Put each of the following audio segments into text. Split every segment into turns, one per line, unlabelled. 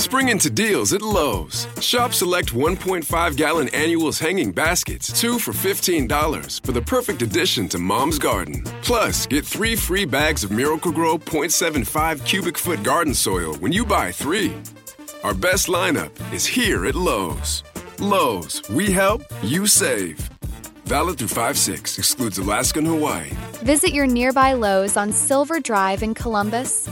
Spring into deals at Lowe's. Shop select 1.5-gallon annuals hanging baskets, 2 for $15 for the perfect addition to Mom's garden. Plus, get 3 free bags of Miracle-Gro 0.75 cubic foot garden soil when you buy 3. Our best lineup is here at Lowe's. Lowe's, we help, you save. Valid through 5/6, excludes Alaska and Hawaii.
Visit your nearby Lowe's on Silver Drive in Columbus.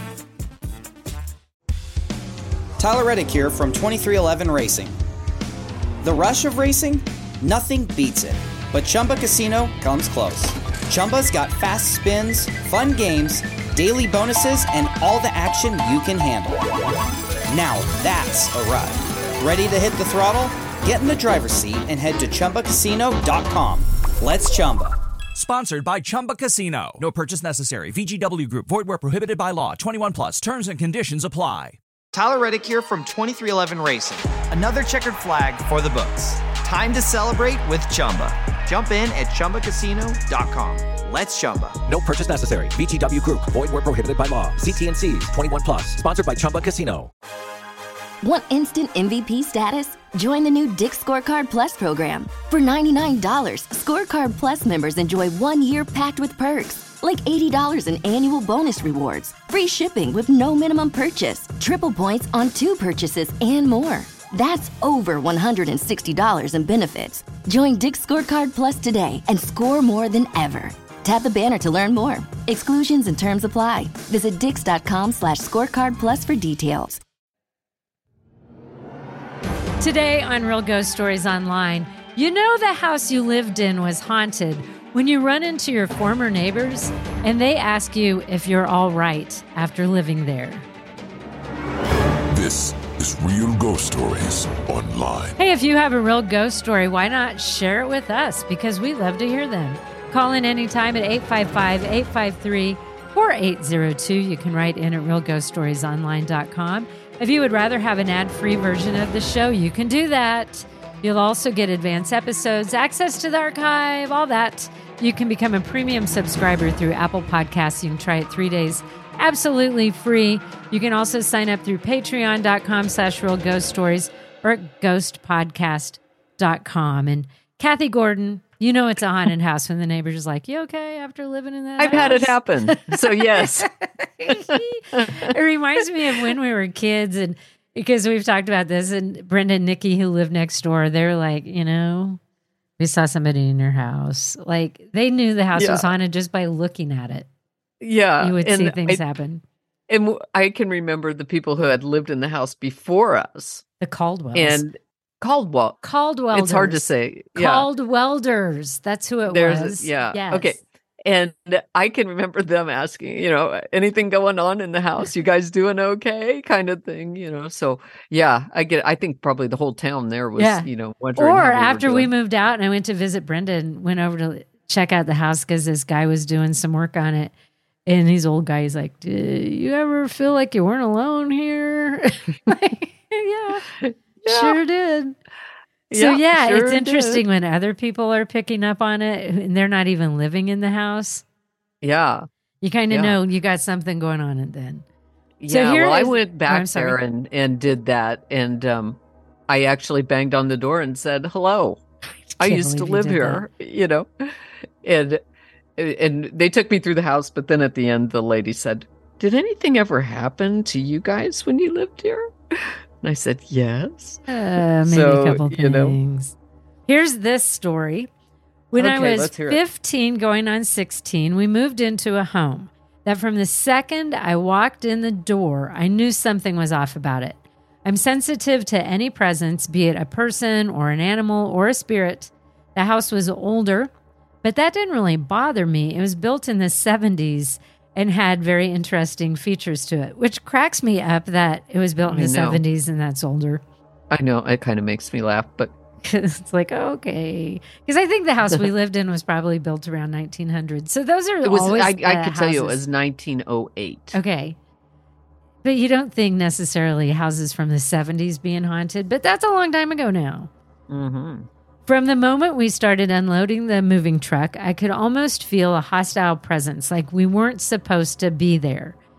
Tyler Reddick here from 2311 Racing. The rush of racing? Nothing beats it. But Chumba Casino comes close. Chumba's got fast spins, fun games, daily bonuses, and all the action you can handle. Now that's a ride. Ready to hit the throttle? Get in the driver's seat and head to ChumbaCasino.com. Let's Chumba.
Sponsored by Chumba Casino. No purchase necessary. VGW Group. Void where prohibited by law. 21 plus. Terms and conditions apply.
Tyler Reddick here from 2311 Racing. Another checkered flag for the books. Time to celebrate with Chumba. Jump in at ChumbaCasino.com. Let's Chumba.
No purchase necessary. VGW Group. Void where prohibited by law. See T&Cs. 21 plus. Sponsored by Chumba Casino.
Want instant MVP status? Join the new Dick's Scorecard Plus program. For $99, Scorecard Plus members enjoy 1 year packed with perks, like $80 in annual bonus rewards, free shipping with no minimum purchase, triple points on 2 purchases, and more. That's over $160 in benefits. Join Dick's Scorecard Plus today and score more than ever. Tap the banner to learn more. Exclusions and terms apply. Visit dix.com/scorecard plus for details.
Today on Real Ghost Stories Online, you know the house you lived in was haunted when you run into your former neighbors and they ask you if you're all right after living there.
This is Real Ghost Stories Online.
Hey, if you have a real ghost story, why not share it with us? Because we love to hear them. Call in anytime at 855-853-4802. You can write in at realghoststoriesonline.com. If you would rather have an ad-free version of the show, you can do that. You'll also get advanced episodes, access to the archive, all that. You can become a premium subscriber through Apple Podcasts. You can try it 3 days absolutely free. You can also sign up through patreon.com/realghoststories or at ghostpodcast.com. And Kathy Gordon, you know it's a haunted house when the neighbors is like, you okay after living in that
I've
house?
had it happen. So yes.
It reminds me of when we were kids, and because we've talked about this, and Brenda and Nikki, who live next door, they're like, you know, we saw somebody in your house. Like, they knew the house was haunted just by looking at it.
Yeah.
You would see things happen.
And I can remember the people who had lived in the house before us.
The Caldwells.
And Caldwell. It's hard to say.
Caldwelders. That's who it was.
Yeah.
Yes.
Okay. And I can remember them asking, you know, anything going on in the house? You guys doing okay? Kind of thing, you know. So yeah, I think probably the whole town there was, you know, wondering.
Or after we moved out and I went to visit Brenda and went over to check out the house because this guy was doing some work on it. And these old guys like, do you ever feel like you weren't alone here? Like, yeah. Sure did. So it's interesting when other people are picking up on it and they're not even living in the house.
Yeah.
You kind of know you got something going on and then.
Yeah, so I went back there and did that. And I actually banged on the door and said, hello. I used to live here, you know. And they took me through the house. But then at the end, the lady said, did anything ever happen to you guys when you lived here? And I said, yes.
Maybe a couple things. You know. Here's this story. When I was 15 going on 16, we moved into a home that from the second I walked in the door, I knew something was off about it. I'm sensitive to any presence, be it a person or an animal or a spirit. The house was older, but that didn't really bother me. It was built in the 70s and had very interesting features to it, which cracks me up that it was built in the 70s and that's older.
I know. It kind of makes me laugh, but
it's like, okay. Because I think the house we lived in was probably built around 1900. So those are always
I could tell you it was 1908.
Okay. But you don't think necessarily houses from the 70s being haunted, but that's a long time ago now.
Mm-hmm.
From the moment we started unloading the moving truck, I could almost feel a hostile presence, like we weren't supposed to be there.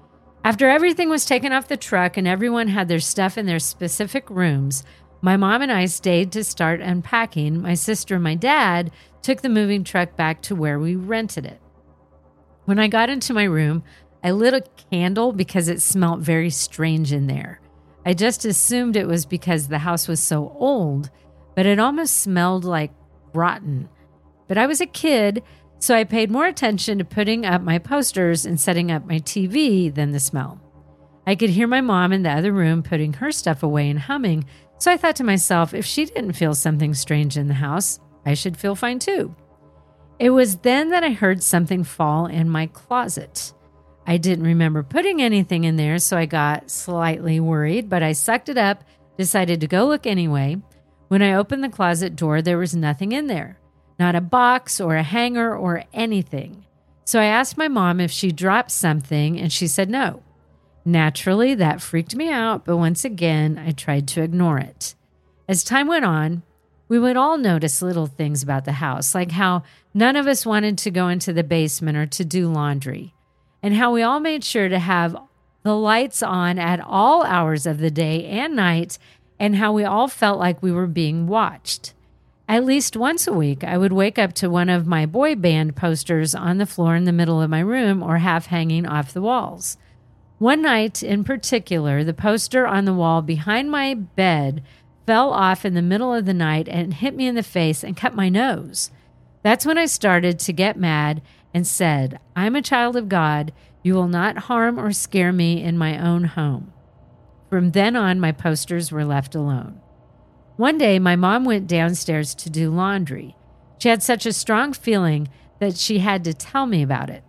After everything was taken off the truck and everyone had their stuff in their specific rooms, my mom and I stayed to start unpacking. My sister and my dad took the moving truck back to where we rented it. When I got into my room, I lit a candle because it smelled very strange in there. I just assumed it was because the house was so old, but it almost smelled like rotten. But I was a kid, so I paid more attention to putting up my posters and setting up my TV than the smell. I could hear my mom in the other room putting her stuff away and humming, so I thought to myself, if she didn't feel something strange in the house, I should feel fine too. It was then that I heard something fall in my closet. I didn't remember putting anything in there, so I got slightly worried, but I sucked it up, decided to go look anyway. When I opened the closet door, there was nothing in there. Not a box or a hanger or anything. So I asked my mom if she dropped something, and she said no. Naturally, that freaked me out, but once again, I tried to ignore it. As time went on, we would all notice little things about the house, like how none of us wanted to go into the basement or to do laundry, and how we all made sure to have the lights on at all hours of the day and night, and how we all felt like we were being watched. At least once a week, I would wake up to one of my boy band posters on the floor in the middle of my room or half hanging off the walls. One night in particular, the poster on the wall behind my bed fell off in the middle of the night and hit me in the face and cut my nose. That's when I started to get mad and said, I'm a child of God. You will not harm or scare me in my own home. From then on, my posters were left alone. One day, my mom went downstairs to do laundry. She had such a strong feeling that she had to tell me about it.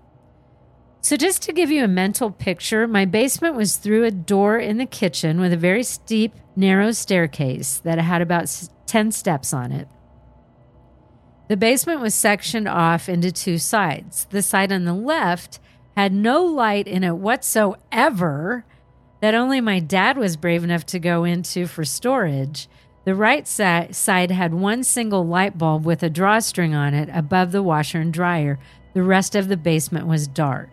So just to give you a mental picture, my basement was through a door in the kitchen with a very steep, narrow staircase that had about 10 steps on it. The basement was sectioned off into two sides. The side on the left had no light in it whatsoever that only my dad was brave enough to go into for storage. The right side had one single light bulb with a drawstring on it above the washer and dryer. The rest of the basement was dark.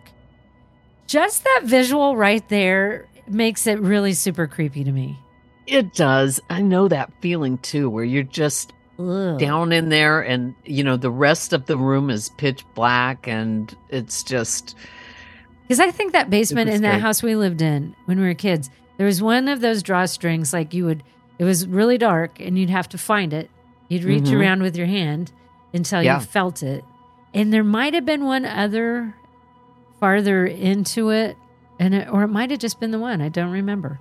Just that visual right there makes it really super creepy to me.
It does. I know that feeling too, where you're just down in there and, the rest of the room is pitch black and it's just...
Because I think that basement in that house we lived in when we were kids, there was one of those drawstrings, it was really dark and you'd have to find it. You'd reach around with your hand until you felt it. And there might have been one other farther into it, or it might have just been the one. I don't remember.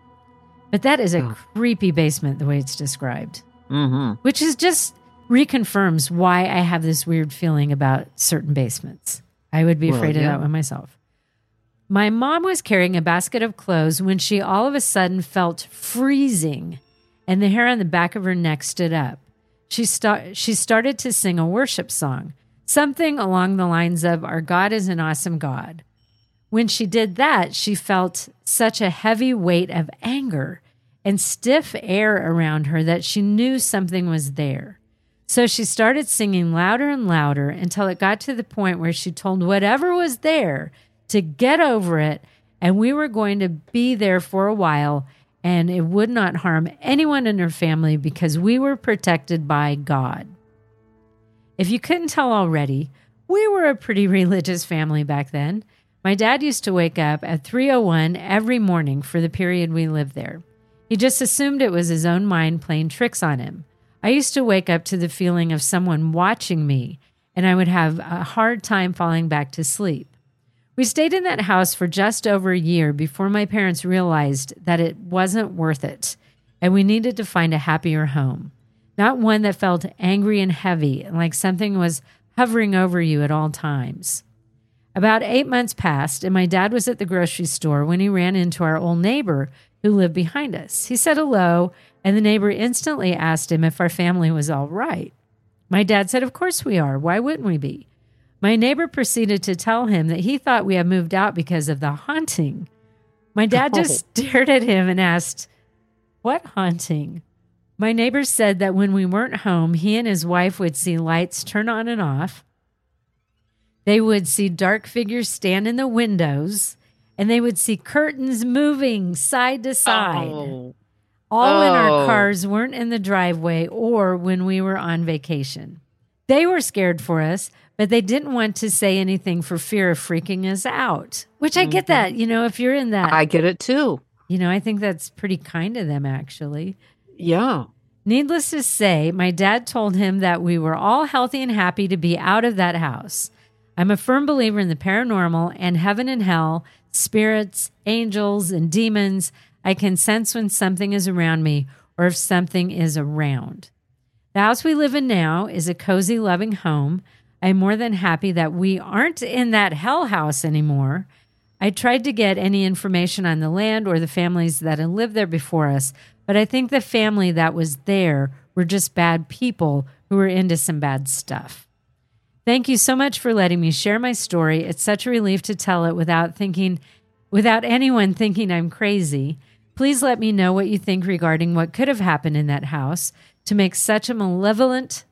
But that is a creepy basement, the way it's described. Which is just reconfirms why I have this weird feeling about certain basements. I would be afraid of that one myself. My mom was carrying a basket of clothes when she all of a sudden felt freezing, and the hair on the back of her neck stood up. She started to sing a worship song, something along the lines of, "Our God is an awesome God." When she did that, she felt such a heavy weight of anger and stiff air around her that she knew something was there. So she started singing louder and louder until it got to the point where she told whatever was there to get over it, and we were going to be there for a while, and it would not harm anyone in her family because we were protected by God. If you couldn't tell already, we were a pretty religious family back then. My dad used to wake up at 3:01 every morning for the period we lived there. He just assumed it was his own mind playing tricks on him. I used to wake up to the feeling of someone watching me, and I would have a hard time falling back to sleep. We stayed in that house for just over a year before my parents realized that it wasn't worth it, and we needed to find a happier home. Not one that felt angry and heavy, like something was hovering over you at all times. About 8 months passed, and my dad was at the grocery store when he ran into our old neighbor who lived behind us. He said hello, and the neighbor instantly asked him if our family was all right. My dad said, "Of course we are. Why wouldn't we be?" My neighbor proceeded to tell him that he thought we had moved out because of the haunting. My dad just stared at him and asked, "What haunting?" My neighbor said that when we weren't home, he and his wife would see lights turn on and off. They would see dark figures stand in the windows, and they would see curtains moving side to side. All when our cars weren't in the driveway or when we were on vacation. They were scared for us, but they didn't want to say anything for fear of freaking us out, which I get that, if you're in that.
I get it too.
I think that's pretty kind of them, actually.
Yeah.
Needless to say, my dad told him that we were all healthy and happy to be out of that house. I'm a firm believer in the paranormal and heaven and hell, spirits, angels, and demons. I can sense when something is around me or if something is around. The house we live in now is a cozy, loving home. I'm more than happy that we aren't in that hell house anymore. I tried to get any information on the land or the families that had lived there before us, but I think the family that was there were just bad people who were into some bad stuff. Thank you so much for letting me share my story. It's such a relief to tell it without anyone thinking I'm crazy. Please let me know what you think regarding what could have happened in that house to make such a malevolent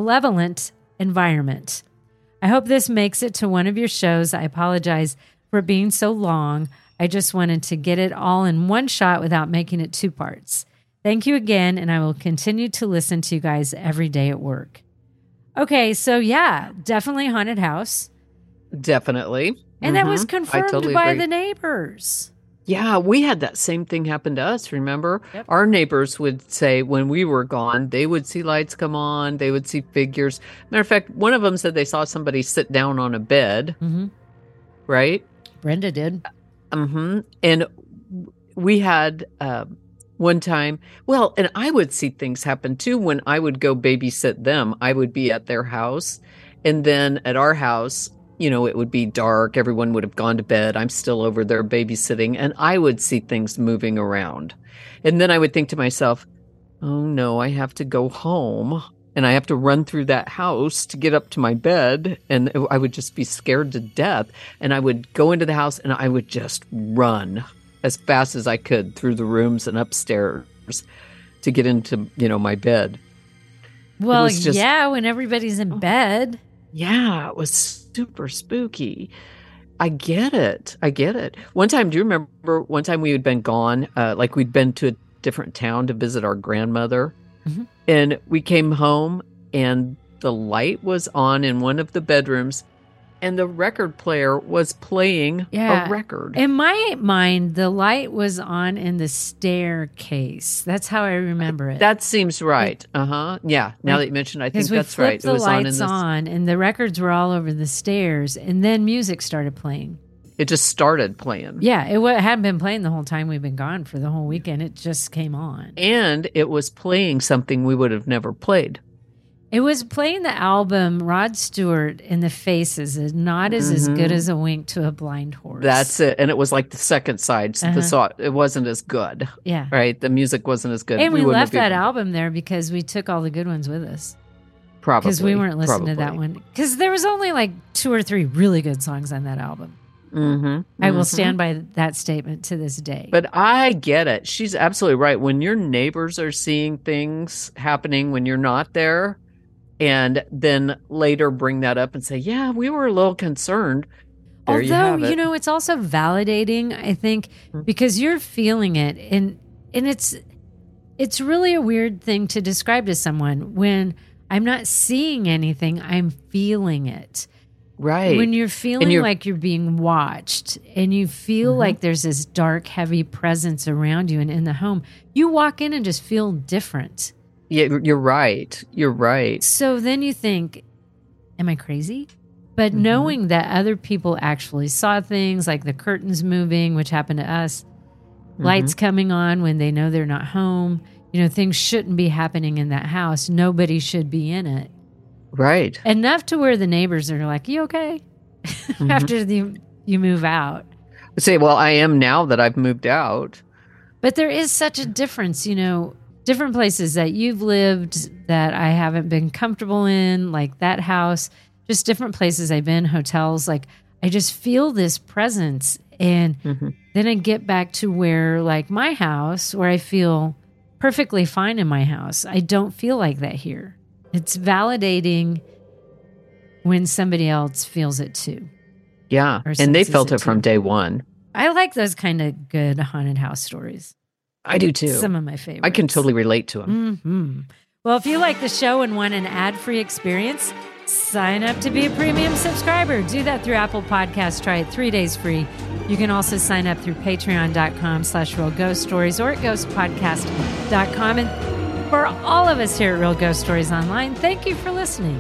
environment. I hope this makes it to one of your shows. I apologize for being so long. I just wanted to get it all in one shot without making it 2 parts. Thank you again, and I will continue to listen to you guys every day at work. Okay, so yeah, definitely haunted house.
Definitely.
And that was confirmed by the neighbors.
Yeah, we had that same thing happen to us, remember? Yep. Our neighbors would say when we were gone, they would see lights come on, they would see figures. Matter of fact, one of them said they saw somebody sit down on a bed, right?
Brenda did.
And we had one time, and I would see things happen too when I would go babysit them. I would be at their house, and then at our house, it would be dark. Everyone would have gone to bed. I'm still over there babysitting, and I would see things moving around. And then I would think to myself, oh no, I have to go home and I have to run through that house to get up to my bed. And I would just be scared to death. And I would go into the house and I would just run as fast as I could through the rooms and upstairs to get into, my bed.
Well, when everybody's in bed.
Yeah, it was super spooky. I get it. One time, do you remember one time we had been gone, we'd been to a different town to visit our grandmother, and we came home and the light was on in one of the bedrooms and the record player was playing a record.
In my mind, the light was on in the staircase. That's how I remember it.
That seems right. Yeah. Now that you mentioned, I think that's right.
It was lights on, and the records were all over the stairs, and then music started playing.
It just started playing.
Yeah, it hadn't been playing the whole time we've been gone for the whole weekend. It just came on.
And it was playing something we would have never played.
It was playing the album Rod Stewart and the Faces. Not as good as a wink to a blind horse.
That's it. And it was like the second side. So it wasn't as good.
Yeah.
Right? The music wasn't as good.
And we left that album there because we took all the good ones with us.
Probably.
Because we weren't listening to that one. Because there was only like 2 or 3 really good songs on that album. I will stand by that statement to this day.
But I get it. She's absolutely right. When your neighbors are seeing things happening when you're not there, and then later bring that up and say, yeah, we were a little concerned. There you have it.
It's also validating, I think, because you're feeling it. And it's really a weird thing to describe to someone when I'm not seeing anything, I'm feeling it.
Right.
When you're feeling like you're being watched and you feel like there's this dark, heavy presence around you and in the home, you walk in and just feel different.
Yeah, you're right. You're right.
So then you think, am I crazy? But knowing that other people actually saw things like the curtains moving, which happened to us, lights coming on when they know they're not home, things shouldn't be happening in that house. Nobody should be in it.
Right.
Enough to where the neighbors are like, you okay? After you move out.
I say, well, I am now that I've moved out.
But there is such a difference, different places that you've lived that I haven't been comfortable in, like that house, just different places I've been, hotels. Like I just feel this presence. And then I get back to where like my house, where I feel perfectly fine in my house. I don't feel like that here. It's validating when somebody else feels it too.
Yeah. And they felt it from day one.
I like those kind of good haunted house stories.
I do too.
Some of my favorites.
I can totally relate to them.
Mm-hmm. Well, if you like the show and want an ad-free experience, sign up to be a premium subscriber. Do that through Apple Podcasts. Try it 3 days free. You can also sign up through patreon.com/Real Ghost Stories or at ghostpodcast.com. And for all of us here at Real Ghost Stories Online, thank you for listening.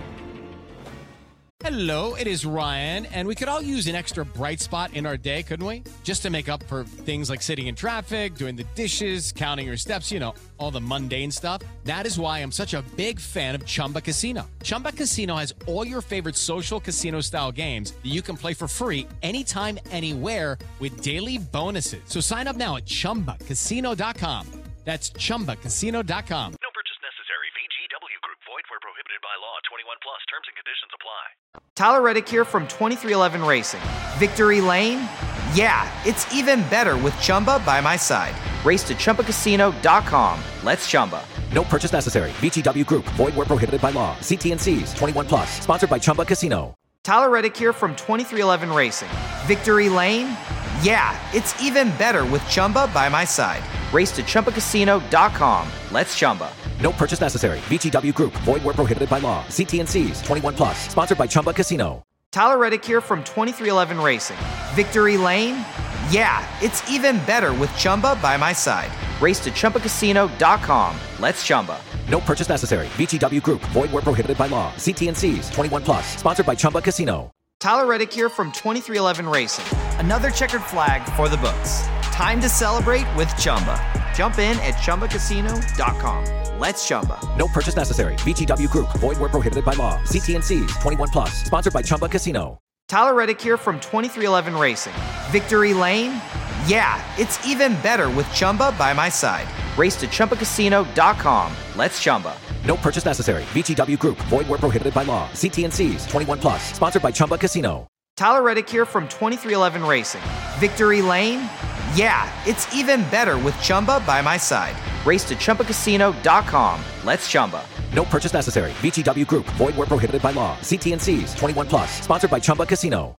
Hello, it is Ryan, and we could all use an extra bright spot in our day, couldn't we? Just to make up for things like sitting in traffic, doing the dishes, counting your steps, you know, all the mundane stuff. That is why I'm such a big fan of Chumba Casino. Chumba Casino has all your favorite social casino-style games that you can play for free anytime, anywhere with daily bonuses. So sign up now at ChumbaCasino.com. That's ChumbaCasino.com.
No purchase necessary. VGW Group. Void where prohibited by law. 21 plus. Terms and conditions apply.
Tyler Reddick here from 2311 Racing. Victory Lane? Yeah, it's even better with Chumba by my side. Race to ChumbaCasino.com. Let's Chumba.
No purchase necessary. VGW Group. Void where prohibited by law. See T&Cs. 21 plus. Sponsored by Chumba Casino.
Tyler Reddick here from 2311 Racing. Victory Lane? Yeah, it's even better with Chumba by my side. Race to ChumbaCasino.com. Let's Chumba.
No purchase necessary. VGW Group. Void where prohibited by law. See T&Cs. 21 plus. Sponsored by Chumba Casino.
Tyler Reddick here from 2311 Racing. Victory Lane? Yeah, it's even better with Chumba by my side. Race to ChumbaCasino.com. Let's Chumba.
No purchase necessary. VGW Group. Void where prohibited by law. See T&Cs. 21 plus. Sponsored by Chumba Casino.
Tyler Reddick here from 2311 Racing. Another checkered flag for the books. Time to celebrate with Chumba. Jump in at ChumbaCasino.com. Let's Chumba.
No purchase necessary. VGW Group. Void where prohibited by law. See T&Cs. 21 plus. Sponsored by Chumba Casino.
Tyler Reddick here from 2311 Racing. Victory Lane? Yeah, it's even better with Chumba by my side. Race to ChumbaCasino.com. Let's Chumba.
No purchase necessary. VGW Group. Void where prohibited by law. See T&Cs. 21 plus. Sponsored by Chumba Casino.
Tyler Reddick here from 2311 Racing. Victory Lane? Yeah, it's even better with Chumba by my side. Race to ChumbaCasino.com. Let's Chumba.
No purchase necessary. VGW Group. Void where prohibited by law. See T&Cs. 21 plus. Sponsored by Chumba Casino.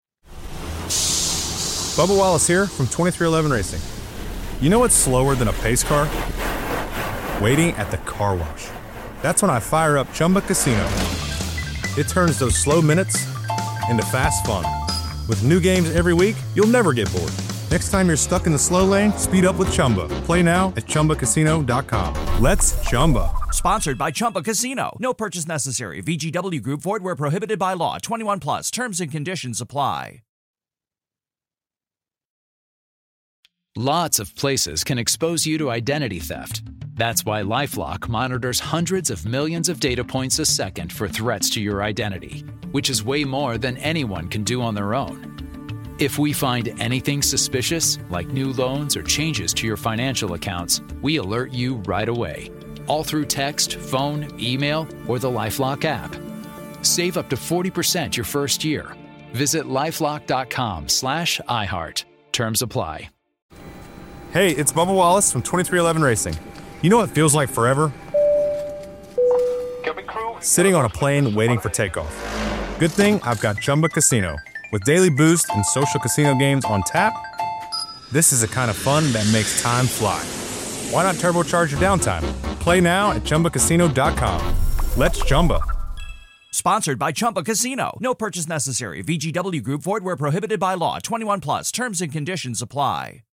Bubba Wallace here from 2311 Racing. You know what's slower than a pace car? Waiting at the car wash. That's when I fire up Chumba Casino. It turns those slow minutes into fast fun. With new games every week, you'll never get bored. Next time you're stuck in the slow lane, speed up with Chumba. Play now at ChumbaCasino.com. Let's Chumba.
Sponsored by Chumba Casino. No purchase necessary. VGW Group. Void where prohibited by law. 21 plus. Terms and conditions apply.
Lots of places can expose you to identity theft. That's why LifeLock monitors hundreds of millions of data points a second for threats to your identity, which is way more than anyone can do on their own. If we find anything suspicious, like new loans or changes to your financial accounts, we alert you right away, all through text, phone, email, or the LifeLock app. Save up to 40% your first year. Visit LifeLock.com/iHeart. Terms apply.
Hey, it's Bubba Wallace from 2311 Racing. You know what feels like forever? Sitting on a plane waiting for takeoff. Good thing I've got Chumba Casino. With daily boost and social casino games on tap, this is the kind of fun that makes time fly. Why not turbocharge your downtime? Play now at ChumbaCasino.com. Let's Chumba.
Sponsored by Chumba Casino. No purchase necessary. VGW Group. Void where prohibited by law. 21 plus. Terms and conditions apply.